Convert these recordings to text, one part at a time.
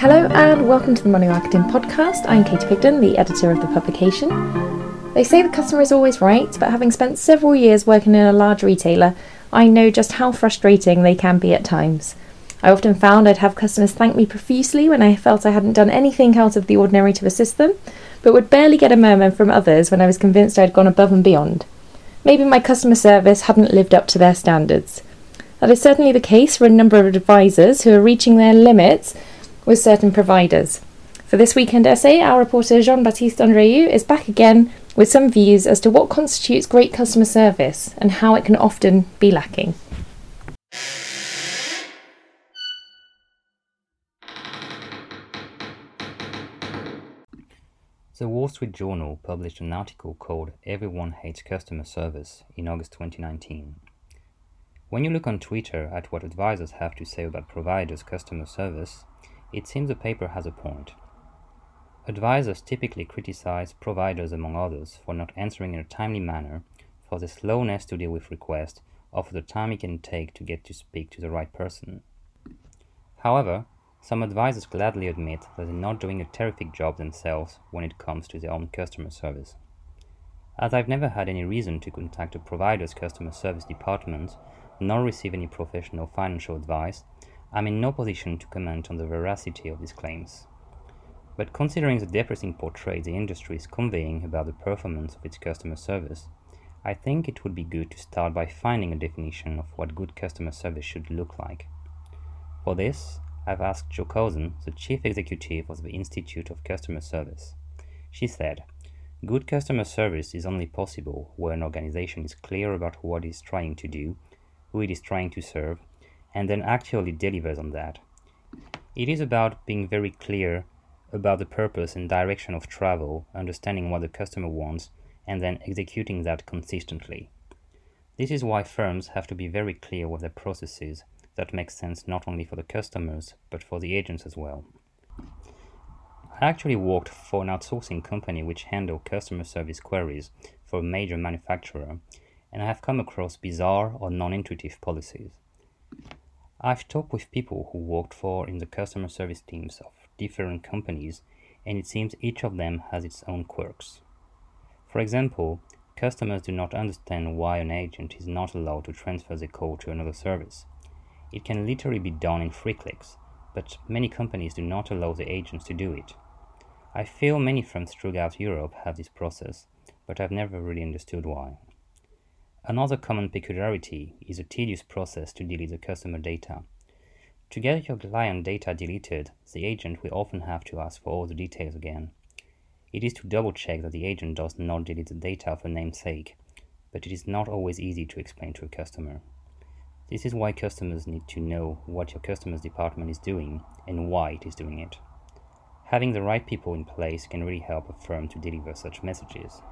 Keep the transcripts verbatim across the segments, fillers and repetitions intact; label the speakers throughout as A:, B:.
A: Hello and welcome to the Money Marketing Podcast. I'm Katie Pigden, the editor of the publication. They say the customer is always right, but having spent several years working in a large retailer, I know just how frustrating they can be at times. I often found I'd have customers thank me profusely when I felt I hadn't done anything out of the ordinary to assist them, but would barely get a murmur from others when I was convinced I'd gone above and beyond. Maybe my customer service hadn't lived up to their standards. That is certainly the case for a number of advisors who are reaching their limits with certain providers. For this weekend essay, our reporter Jean-Baptiste Andreu is back again with some views as to what constitutes great customer service and how it can often be lacking.
B: The Wall Street Journal published an article called "Everyone Hates Customer Service" in August twenty nineteen. When you look on Twitter at what advisors have to say about providers' customer service, it seems the paper has a point. Advisors typically criticize providers, among others, for not answering in a timely manner, for the slowness to deal with requests, or for the time it can take to get to speak to the right person. However, some advisors gladly admit that they're not doing a terrific job themselves when it comes to their own customer service. As I've never had any reason to contact a provider's customer service department, nor receive any professional financial advice, I'm in no position to comment on the veracity of these claims. But considering the depressing portrait the industry is conveying about the performance of its customer service, I think it would be good to start by finding a definition of what good customer service should look like. For this, I've asked Jo Cozen, the chief executive of the Institute of Customer Service. She said, "Good customer service is only possible where an organization is clear about what it is trying to do, who it is trying to serve, and then actually delivers on that. It is about being very clear about the purpose and direction of travel, understanding what the customer wants, and then executing that consistently. This is why firms have to be very clear with their processes that make sense not only for the customers, but for the agents as well." I actually worked for an outsourcing company which handled customer service queries for a major manufacturer, and I have come across bizarre or non-intuitive policies. I've talked with people who worked for in the customer service teams of different companies, and it seems each of them has its own quirks. For example, customers do not understand why an agent is not allowed to transfer the call to another service. It can literally be done in three clicks, but many companies do not allow the agents to do it. I feel many firms throughout Europe have this process, but I've never really understood why. Another common peculiarity is a tedious process to delete the customer data. To get your client data deleted, the agent will often have to ask for all the details again. It is to double-check that the agent does not delete the data for namesake, but it is not always easy to explain to a customer. This is why customers need to know what your customer's department is doing and why it is doing it. Having the right people in place can really help a firm to deliver such messages.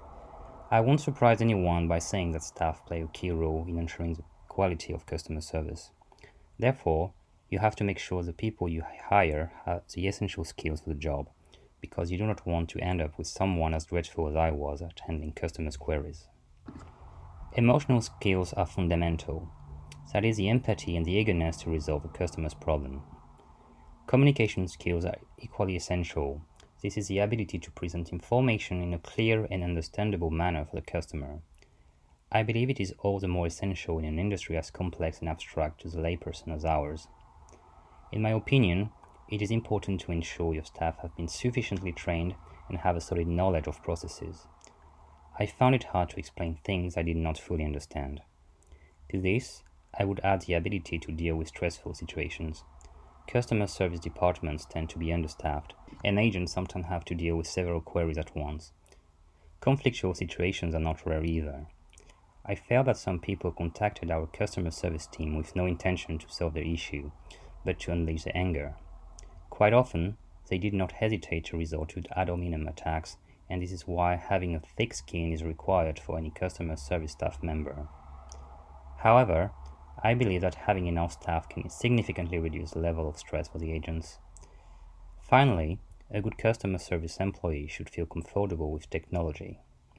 B: I won't surprise anyone by saying that staff play a key role in ensuring the quality of customer service. Therefore, you have to make sure the people you hire have the essential skills for the job, because you do not want to end up with someone as dreadful as I was at handling customers' queries. Emotional skills are fundamental. That is the empathy and the eagerness to resolve a customer's problem. Communication skills are equally essential. This is the ability to present information in a clear and understandable manner for the customer. I believe it is all the more essential in an industry as complex and abstract to the layperson as ours. In my opinion, it is important to ensure your staff have been sufficiently trained and have a solid knowledge of processes. I found it hard to explain things I did not fully understand. To this, I would add the ability to deal with stressful situations. Customer service departments tend to be understaffed, and agents sometimes have to deal with several queries at once. Conflictual situations are not rare either. I felt that some people contacted our customer service team with no intention to solve their issue, but to unleash their anger. Quite often, they did not hesitate to resort to ad hominem attacks, and this is why having a thick skin is required for any customer service staff member. However, I believe that having enough staff can significantly reduce the level of stress for the agents. Finally, a good customer service employee should feel comfortable with technology.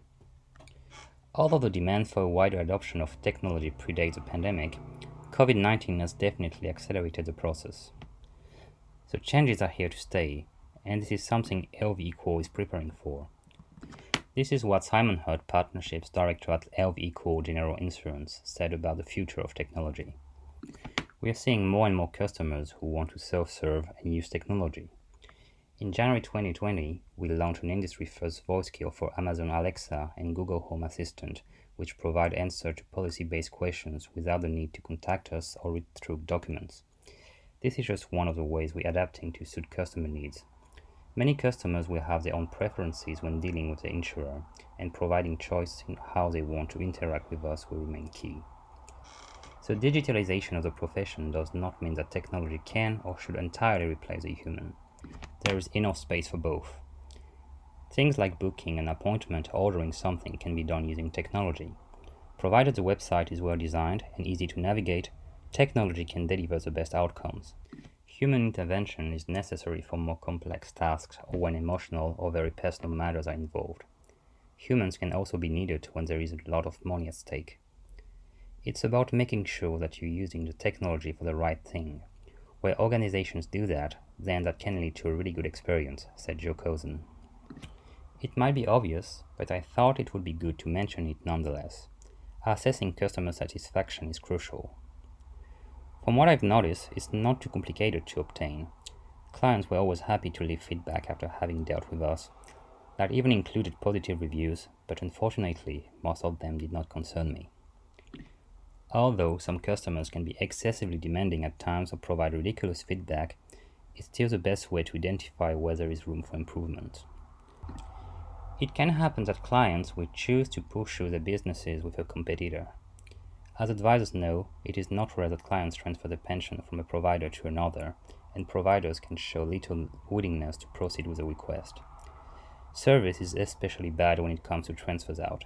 B: Although the demand for a wider adoption of technology predates the pandemic, COVID nineteen has definitely accelerated the process. So changes are here to stay, and this is something L V Equal is preparing for. This is what Simon Hurt, Partnerships Director at L V Equal General Insurance, said about the future of technology. We are seeing more and more customers who want to self-serve and use technology. In January twenty twenty, we launched an industry-first voice kill for Amazon Alexa and Google Home Assistant, which provide answers to policy-based questions without the need to contact us or read through documents. This is just one of the ways we're adapting to suit customer needs. Many customers will have their own preferences when dealing with the insurer, and providing choice in how they want to interact with us will remain key. So digitalization of the profession does not mean that technology can or should entirely replace the human. There is enough space for both. Things like booking an appointment or ordering something can be done using technology. Provided the website is well designed and easy to navigate, technology can deliver the best outcomes. Human intervention is necessary for more complex tasks or when emotional or very personal matters are involved. Humans can also be needed when there is a lot of money at stake. It's about making sure that you're using the technology for the right thing. Where organizations do that, then that can lead to a really good experience, said Joe Cozen. It might be obvious, but I thought it would be good to mention it nonetheless. Assessing customer satisfaction is crucial. From what I've noticed, it's not too complicated to obtain. Clients were always happy to leave feedback after having dealt with us. That even included positive reviews, but unfortunately, most of them did not concern me. Although some customers can be excessively demanding at times or provide ridiculous feedback, it's still the best way to identify where there is room for improvement. It can happen that clients will choose to pursue their businesses with a competitor. As advisors know, it is not rare that clients transfer their pension from a provider to another, and providers can show little willingness to proceed with a request. Service is especially bad when it comes to transfers out.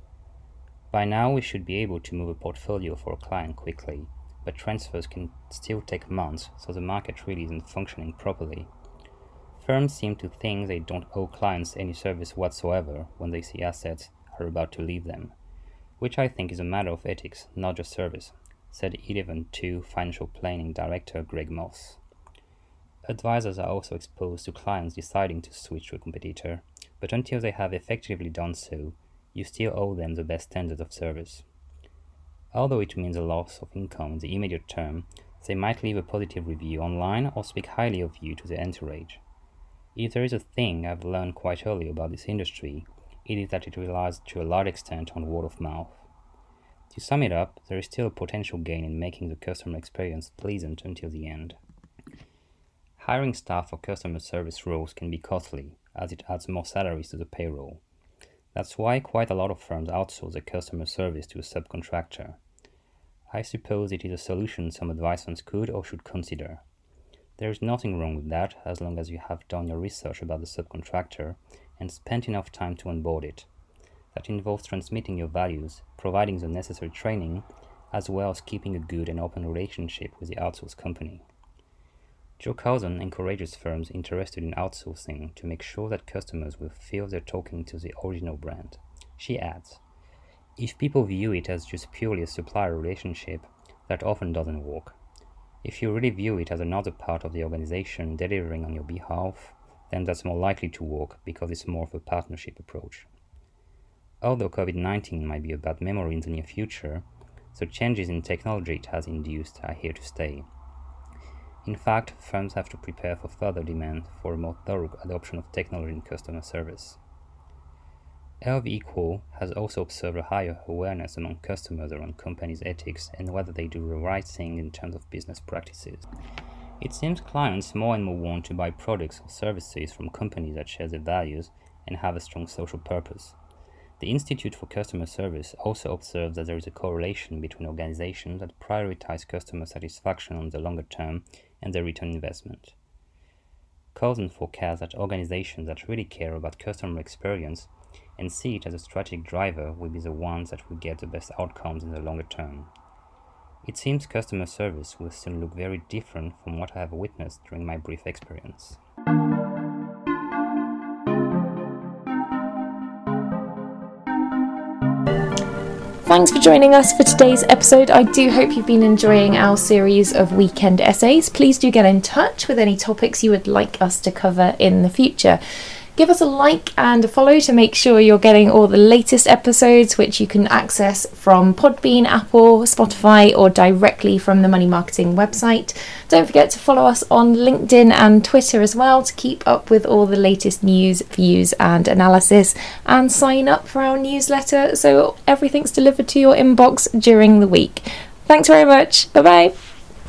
B: By now, we should be able to move a portfolio for a client quickly, but transfers can still take months, so the market really isn't functioning properly. Firms seem to think they don't owe clients any service whatsoever when they see assets are about to leave them, which I think is a matter of ethics, not just service, said Eleven two Financial Planning Director Greg Moss. Advisors are also exposed to clients deciding to switch to a competitor, but until they have effectively done so, you still owe them the best standard of service. Although it means a loss of income in the immediate term, they might leave a positive review online or speak highly of you to their entourage. If there is a thing I've learned quite early about this industry, it is that it relies to a large extent on word of mouth. To sum it up, there is still a potential gain in making the customer experience pleasant until the end. Hiring staff for customer service roles can be costly, as it adds more salaries to the payroll. That's why quite a lot of firms outsource their customer service to a subcontractor. I suppose it is a solution some advisors could or should consider. There is nothing wrong with that as long as you have done your research about the subcontractor and spent enough time to onboard it. That involves transmitting your values, providing the necessary training, as well as keeping a good and open relationship with the outsourced company. Joe Cozen encourages firms interested in outsourcing to make sure that customers will feel they're talking to the original brand. She adds, if people view it as just purely a supplier relationship, that often doesn't work. If you really view it as another part of the organization delivering on your behalf, then that's more likely to work because it's more of a partnership approach. Although COVID nineteen might be a bad memory in the near future, the changes in technology it has induced are here to stay. In fact, firms have to prepare for further demand for a more thorough adoption of technology in customer service. L V Equal has also observed a higher awareness among customers around companies' ethics and whether they do the right thing in terms of business practices. It seems clients more and more want to buy products or services from companies that share their values and have a strong social purpose. The Institute for Customer Service also observes that there is a correlation between organizations that prioritize customer satisfaction on the longer term and their return investment. Cozen forecasts that organizations that really care about customer experience and see it as a strategic driver will be the ones that will get the best outcomes in the longer term. It seems customer service will soon look very different from what I have witnessed during my brief experience.
A: Thanks for joining us for today's episode. I do hope you've been enjoying our series of weekend essays. Please do get in touch with any topics you would like us to cover in the future. Give us a like and a follow to make sure you're getting all the latest episodes, which you can access from Podbean, Apple, Spotify, or directly from the Money Marketing website. Don't forget to follow us on LinkedIn and Twitter as well to keep up with all the latest news, views, and analysis, and sign up for our newsletter so everything's delivered to your inbox during the week. Thanks very much. Bye bye.